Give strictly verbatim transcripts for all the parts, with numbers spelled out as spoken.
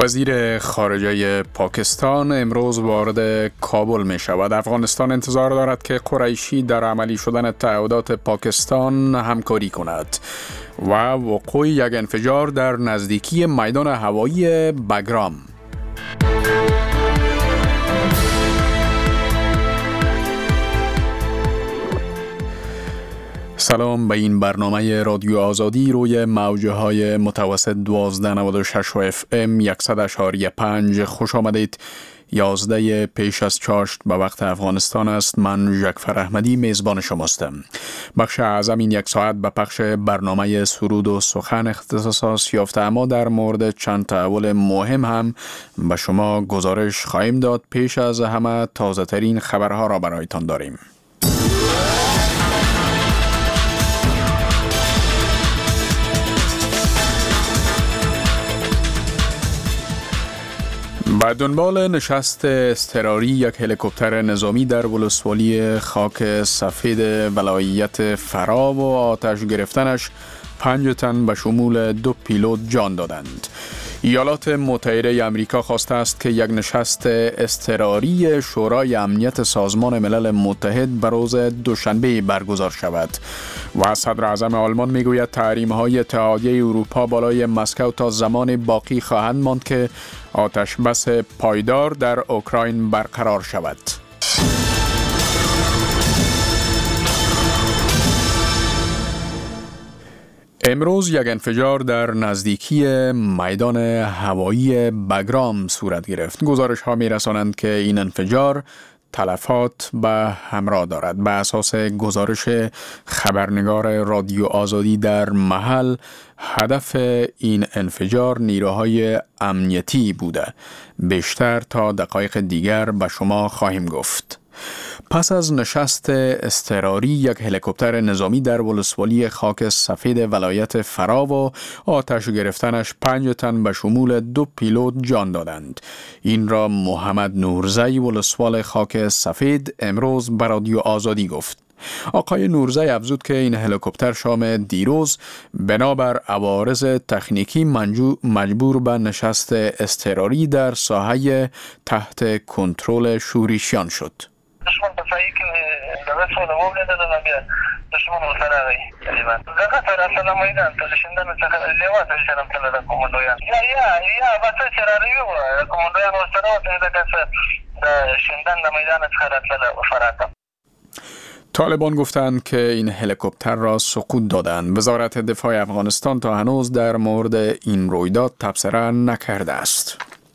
وزیر خارجه پاکستان امروز وارد کابل می شود. افغانستان انتظار دارد که قریشی در عملی شدن تعهدات پاکستان همکاری کند و وقوع یک انفجار در نزدیکی میدان هوایی بگرام. سلام به این برنامه رادیو آزادی روی موجه های متوسط دوازده نود و شش و اف ام صد و شش و پنج خوش آمدید. یازده پیش از چاشت به وقت افغانستان است. من جعفر احمدی میزبان شماستم. بخش اعظم این یک ساعت به پخش برنامه سرود و سخن اختصاص یافته، اما در مورد چند تحول مهم هم به شما گزارش خواهیم داد. پیش از همه تازه ترین خبرها را برایتان داریم. به دنبال نشست اضطراری یک هلیکوپتر نظامی در ولسوالی خاک سفید ولایت فرا و آتش گرفتنش پنج تن به شمول دو پیلوت جان دادند. ایالات متحده آمریکا خواسته است که یک نشست اضطراری شورای امنیت سازمان ملل متحد به روز دوشنبه برگزار شود و صدر اعظم آلمان میگوید تحریم‌های اتحادیه اروپا بالای مسکو تا زمان باقی خواهند ماند که آتش بس پایدار در اوکراین برقرار شود. امروز یک انفجار در نزدیکی میدان هوایی بگرام صورت گرفت. گزارش ها می رسانند که این انفجار تلفات به همراه دارد. به اساس گزارش خبرنگار رادیو آزادی در محل، هدف این انفجار نیروهای امنیتی بوده. بیشتر تا دقایق دیگر به شما خواهیم گفت. پس از نشست اضطراری یک هلیکوپتر نظامی در ولسوالی خاک سفید ولایت فرا و آتش گرفتنش پنج تن به شمول دو پیلوت جان دادند. این را محمد نورزی ولسوال خاک سفید امروز به رادیو آزادی گفت. آقای نورزی افزود که این هلیکوپتر شام دیروز بنابر عوارض تکنیکی مجبور به نشست اضطراری در ساحه تحت کنترل شورشیان شد. دشمن په ځای کې د وسوله وګڼل نه بیا دشمن ورسره راغی تقریبا دغه سره سره میدان ته شندنه څخه لیوا ته شرم تل د کومندویان یا یا یا بس سره ریو کومندویان ورسره وته دغه د شندن د میدان څخه راتله فراته. طالبان گفتند که این هلیکوپتر را سقوط دادند. وزارت دفاع افغانستان تا هنوز در مورد این رویداد تبصره نکرده است.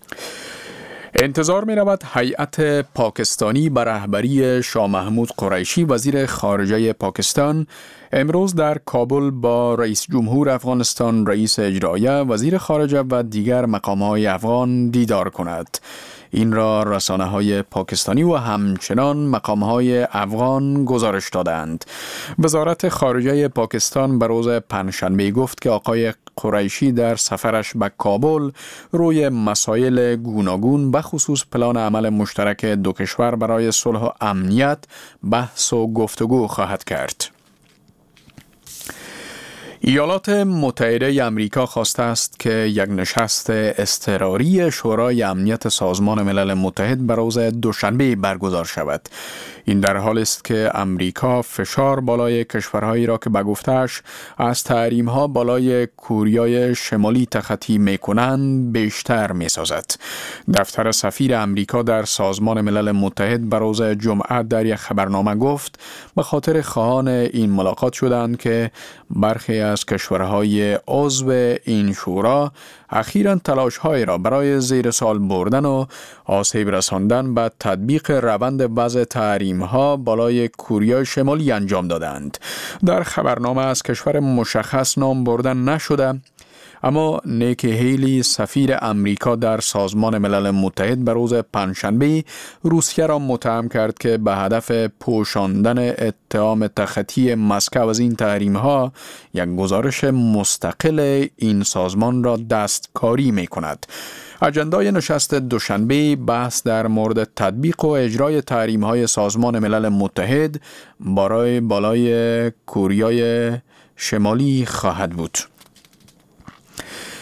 انتظار می رود هیئت پاکستانی به رهبری شاه محمود قریشی وزیر خارجه پاکستان امروز در کابل با رئیس جمهور افغانستان، رئیس اجرایه، وزیر خارجه و دیگر مقام‌های افغان دیدار کند. این را رسانه‌های پاکستانی و همچنان مقام‌های افغان گزارش دادند. وزارت خارجه پاکستان به روز پنجشنبه گفت که آقای قریشی در سفرش به کابل روی مسائل گوناگون به خصوص پلان عمل مشترک دو کشور برای صلح و امنیت بحث و گفتگو خواهد کرد. ایالات متحده آمریکا خواسته است که یک نشست اضطراری شورای امنیت سازمان ملل متحد به روز دوشنبه برگزار شود. این در حالی است که امریکا فشار بالای کشورهایی را که به گفته‌اش از تحریم‌ها بالای کوریای شمالی تخطی می‌کنند بیشتر می‌سازد. دفتر سفیر امریکا در سازمان ملل متحد به روز جمعه در یک خبرنامه گفت به خاطر خواهان این ملاقات شدند که برخی از کشورهای عضو این شورا اخیراً تلاش‌های را برای زیر سوال بردن و آسیب رساندن به تطبیق روند وضع تحریم‌ها بالای کره شمالی انجام دادند. در خبرنامه از کشور مشخص نام برده نشده، اما نیکی هیلی سفیر امریکا در سازمان ملل متحد به روز پنجشنبه روسیه را متهم کرد که به هدف پوشاندن اتهام تخطی مسکو از این تحریم‌ها یک گزارش مستقل این سازمان را دستکاری می‌کند. اجندای نشست دوشنبه بحث در مورد تطبیق و اجرای تحریم‌های سازمان ملل متحد برای بالای کره شمالی خواهد بود.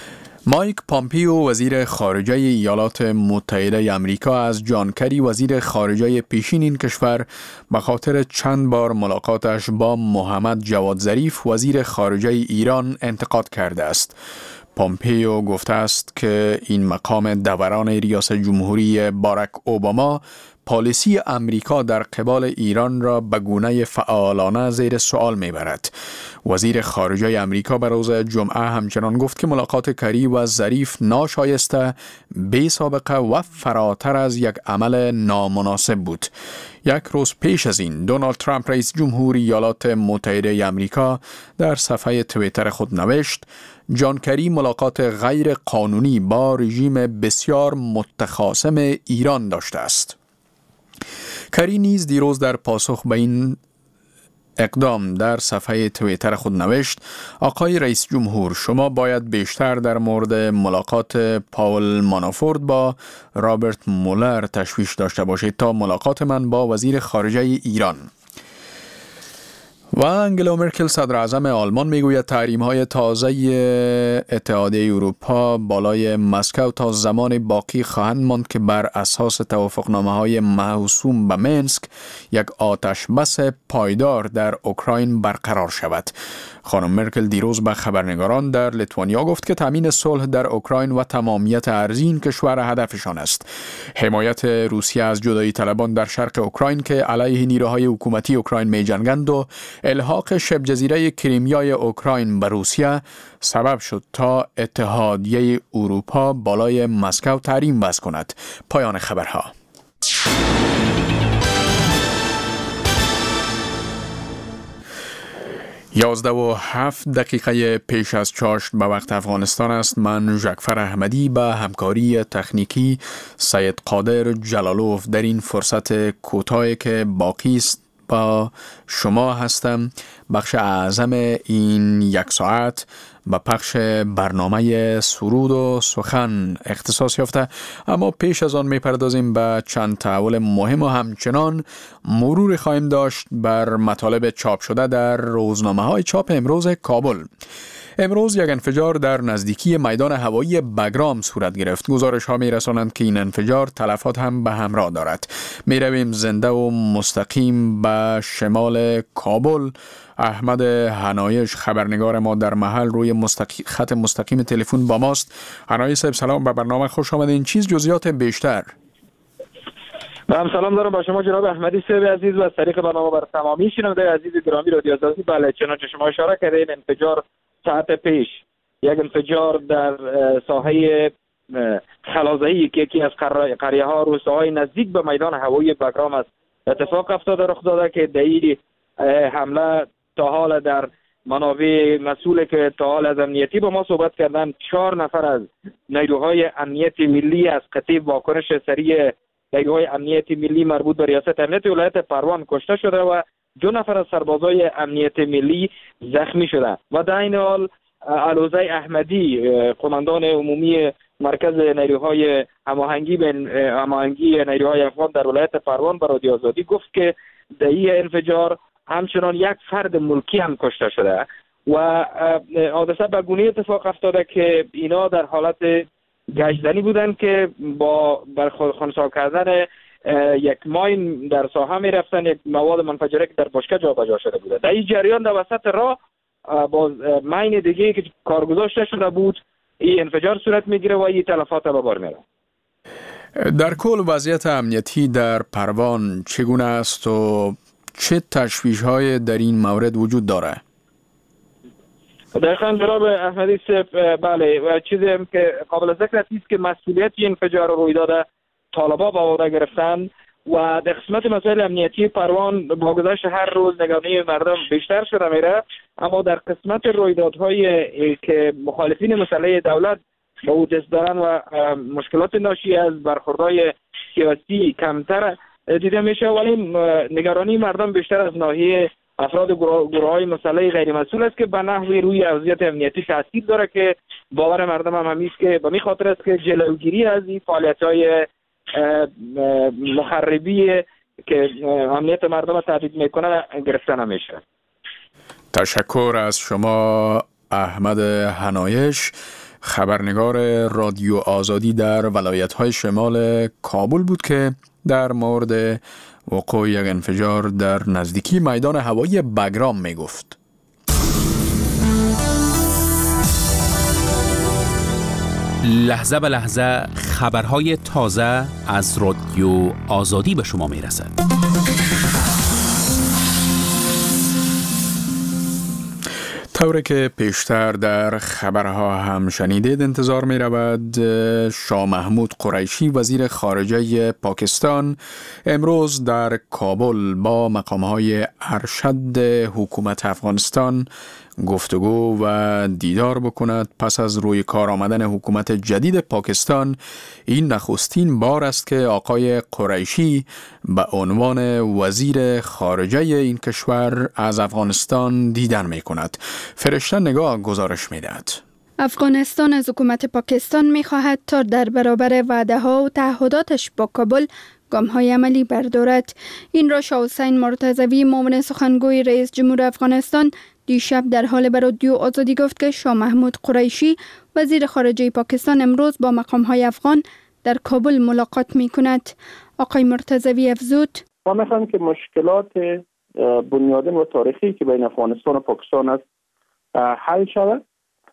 مایک پامپیو وزیر خارجه ایالات متحده آمریکا از جان کری وزیر خارجه پیشین این کشور به خاطر چند بار ملاقاتش با محمد جواد ظریف وزیر خارجه ایران انتقاد کرده است. پامپیو گفته است که این مقام دوران ریاست جمهوری باراک اوباما پالیسی امریکا در قبال ایران را به گونه فعالانه زیر سوال میبرد. وزیر خارجه امریکا به روز جمعه همچنان گفت که ملاقات کری و ظریف ناشایسته، بی سابقه و فراتر از یک عمل نامناسب بود. یک روز پیش از این دونالد ترامپ رئیس جمهور ایالات متحده آمریکا در صفحه توییتر خود نوشت: جان کری ملاقات غیر قانونی با رژیم بسیار متخاصم ایران داشته است. کری نیز دیروز در پاسخ به این اقدام در صفحه توییتر خود نوشت: آقای رئیس جمهور، شما باید بیشتر در مورد ملاقات پاول مانافورت با رابرت مولر تشویش داشته باشید تا ملاقات من با وزیر خارجه ایران. و انگلا مرکل صدر اعظم آلمان میگوید تحریم های تازه اتحادیه اروپا بالای مسکو تا زمان باقی خواهند ماند که بر اساس توافقنامه های موسوم به منسک یک آتش بس پایدار در اوکراین برقرار شود. خانم مرکل دیروز به خبرنگاران در لیتوانیا گفت که تامین صلح در اوکراین و تمامیت ارضی این کشور هدفشان است. حمایت روسیه از جدایی طلبان در شرق اوکراین که علیه نیروهای حکومتی اوکراین می جنگند و الحاق شبه جزیره کریمیای اوکراین به روسیه سبب شد تا اتحادیه اروپا بالای مسکو تحریم وضع کند. پایان خبرها. یازده و هفت دقیقه پیش از چاشت به وقت افغانستان است. من ژکفر احمدی به همکاری تکنیکی سید قادر جلالوف در این فرصت کوتاهی که باقی است با شما هستم. بخش اعظم این یک ساعت به پخش برنامه سرود و سخن اختصاص یافته، اما پیش از آن میپردازیم به چند تحول مهم و همچنان مرور خواهیم داشت بر مطالب چاپ شده در روزنامه های چاپ امروز کابل. امروز یک انفجار در نزدیکی میدان هوایی بگرام صورت گرفت. گزارش ها می رسانند که این انفجار تلفات هم به همراه دارد. می رویم زنده و مستقیم به شمال کابل. احمد هنایش خبرنگار ما در محل روی مستقی... خط مستقیم تلفن با ماست. هنایش صاحب سلام، به برنامه خوش آمدین. چیز جزئیات بیشتر؟ من سلام دارم با شما جناب احمدی صاحب عزیز و از طریق برنامه بر تمامی شنونده عزیز گرامی رادیو آزادی. بله، چنانچه شما اشاره کردین انفجار ساعت پیش یک انفجار در ساحه خلازهی که یکی از قریه ها روستاهای نزدیک به میدان هوایی بگرام است اتفاق افتاده رخ داده که دلیل حمله تا حال در منابع مسئول که تا حال از امنیتی با ما صحبت کردن، چهار نفر از نیروهای امنیت ملی از قطیب واکنش سریع نیروهای امنیت ملی مربوط به ریاست امنیت ولایت پروان کشته شده و دو نفر از سربازای امنیت ملی زخمی شده و در این حال علوزه احمدی قماندان عمومی مرکز نیروهای هماهنگی بین هماهنگی نیروهای افغان در ولایت پروان به رادیو آزادی گفت که در این انفجار همچنان یک فرد ملکی هم کشته شده و حادثه به گونه اتفاق افتاده که اینا در حالت گشتنی بودن که با خنثی کردن یک ماین در ساحه می رفتن، یک مواد منفجره که در بشکه جابجا شده بوده. در این جریان در وسط راه با ماین دیگه که کار گذاشته شده بود این انفجار صورت میگیره و این تلفات به بار میره. در کل وضعیت امنیتی در پروان چگونه است و چه تشویش‌های در این مورد وجود داره؟ دقیقاً جناب احمدی صاحب، بله، چیزی هم که قابل ذکر است که مسئولیت این انفجار روی داده طالبا به عهده گرفتن و در قسمت مسائل امنیتی پروان با گذشت هر روز نگرانی مردم بیشتر شده میره، اما در قسمت رویدادهای که مخالفین مسئله دولت با او دست دارن و مشکلات ناشی از برخوردهای سیاسی کمتر دیده میشه، ولی نگرانی مردم بیشتر از ناحیه افراد گروه های مسئله غیر مسئول است که به نحوی روی وضعیت امنیتی تاثیر داره که باور مردم هم همیست که به می خاطر است که جلوگیری از این فعالیت های مخربی که امنیت مردم را تهدید میکنه گرفته نمیشه. تشکر از شما احمد هنایش. خبرنگار رادیو آزادی در ولایت‌های شمال کابل بود که در مورد وقوع یک انفجار در نزدیکی میدان هوایی بگرام می گفت. لحظه به لحظه خبرهای تازه از رادیو آزادی به شما می رسد. طوری که پیشتر در خبرها هم شنیدید، انتظار می رود شاه محمود قریشی وزیر خارجه پاکستان امروز در کابل با مقامهای ارشد حکومت افغانستان گفتگو و دیدار بکند. پس از روی کار آمدن حکومت جدید پاکستان، این نخستین بار است که آقای قریشی به عنوان وزیر خارجه این کشور از افغانستان دیدن می کند. فرشته نگاه گزارش می دهد. افغانستان از حکومت پاکستان می خواهد تا در برابر وعده ها و تعهداتش با کابل گام های عملی بردارد. این را شاه حسین مرتضوی، معاون سخنگوی رئیس جمهور افغانستان، دیشب در حال به رادیو آزادی گفت که شاه محمود قریشی وزیر خارجه پاکستان امروز با مقام های افغان در کابل ملاقات می کند. آقای مرتضوی افزود: ما می‌خوایم که مشکلات بنیادین و تاریخی که بین افغانستان و پاکستان است حل شود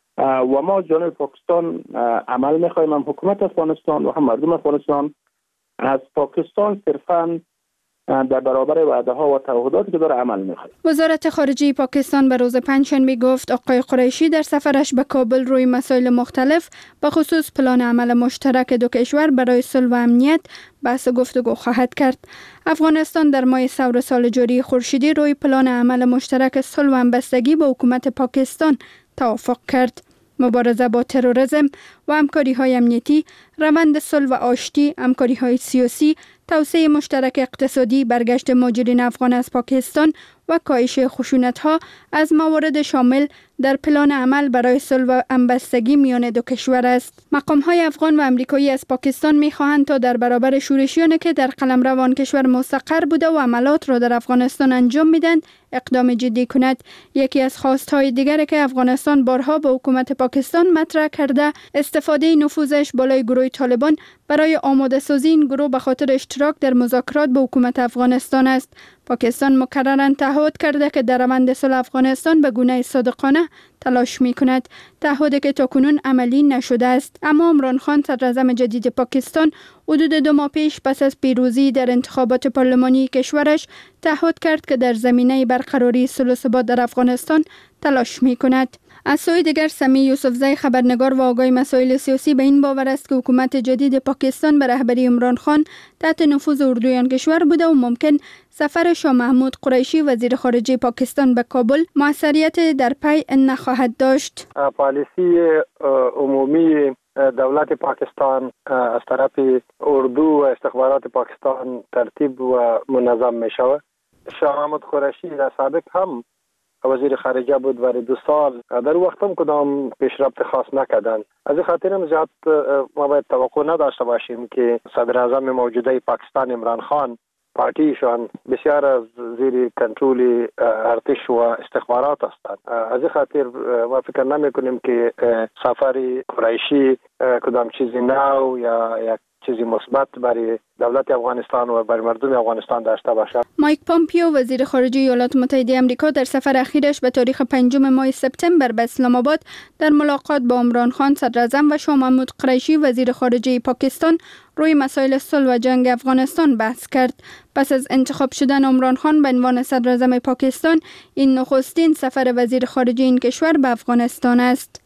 و ما جانب پاکستان عمل می‌خوایم، هم حکومت افغانستان و هم مردم افغانستان از پاکستان صرفاً در برابر وعده ها و تعهداتی که داره عمل می‌خواد. وزارت خارجه پاکستان به روز پنجشنبه گفت آقای قریشی در سفرش به کابل روی مسائل مختلف به خصوص پلان عمل مشترک دو کشور برای صلح و امنیت بحث و گفتگو خواهد کرد. افغانستان در ماه ثور سال جاری خورشیدی روی پلان عمل مشترک صلح و همبستگی با حکومت پاکستان توافق کرد. مبارزه با تروریسم و همکاری‌های امنیتی، روند صلح و آشتی، همکاری‌های سیاسی، توسعه مشترک اقتصادی، برگشت مهاجرین افغان از پاکستان و کاهش خشونت‌ها از موارد شامل در پلان عمل برای صلح و همبستگی میان دو کشور است. مقام‌های افغان و امریکایی از پاکستان می‌خواهند تا در برابر شورشیانی که در قلمرو آن کشور مستقر بوده و عملات را در افغانستان انجام می‌دهند اقدام جدی کند. یکی از خواست‌های دیگری که افغانستان بارها به حکومت پاکستان مطرح کرده، استفاده نفوذش بالای گروه طالبان برای آماده سازی این گروه به خاطر اشتراک در مذاکرات با حکومت افغانستان است. پاکستان مکرراً تعهد کرده که در روند صلح افغانستان به گونه صادقانه تلاش می کند، تعهدی که تاکنون عملی نشده است. اما عمران خان صدراعظم جدید پاکستان حدود دو ماه پیش پس از پیروزی در انتخابات پارلمانی کشورش تعهد کرد که در زمینه برقراری صلح و ثبات در افغانستان تلاش می کند. از سوی دیگر سمیع یوسفزی، خبرنگار و آگاه مسائل سیاسی، به این باور است که حکومت جدید پاکستان به رهبری عمران خان تحت نفوذ اردوی آن کشور بوده و ممکن سفر شاه محمود قریشی وزیر خارجه پاکستان به کابل موثریت در پی نخواهد داشت. پالیسی عمومی دولت پاکستان از طرف اردو و استخبارات پاکستان ترتیب و منظم می شود. شاه محمود قریشی در سابق هم وزیر خارجه بود و دو سال در وقت هم کدام پیشرفت خاص نکردند. از این خاطر هم زیاد ما باید توقع نداشته باشیم که صدر اعظم موجوده پاکستان عمران خان پارتیشان بسیار از زیر کنترل ارتش و استخبارات هستند. از این خاطر ما فکر نمی کنیم که سفر قریشی کدام چیزی نو یا یک چیزی مثبت برای دولت افغانستان و برای مردم افغانستان داشته باشد. مایک پامپیو وزیر خارجه ایالات متحده آمریکا در سفر اخیرش به تاریخ پنجم ماه سپتامبر به اسلام آباد در ملاقات با عمران خان صدراعظم و شاه محمود قریشی وزیر خارجه پاکستان روی مسائل صلح و جنگ افغانستان بحث کرد. پس از انتخاب شدن عمران خان به عنوان صدراعظم پاکستان، این نخستین سفر وزیر خارجه این کشور به افغانستان است.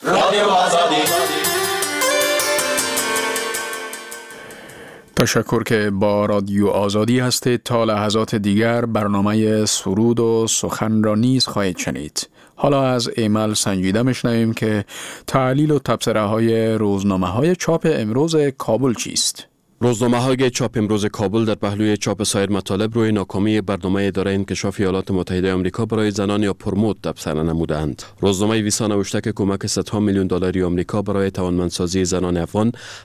تشکر که با رادیو آزادی هستید. تا لحظات دیگر برنامه سرود و سخن را نیز خواهید شنید. حالا از ایمل سنجیده میشنویم که تحلیل و تبصره های روزنامه های چاپ امروز کابل چیست؟ روزنامه های چاپ امروز کابل در پهلوی چاپ سایر مطالب روی ناکامی برنامه اداره انکشاف ایالات متحده آمریکا برای زنان یا پرموت تبصره نمودند. روزنامه ویسا نوشته که کمک صدها میلیون دلاری آمریکا برای توانمندسازی زنان افغان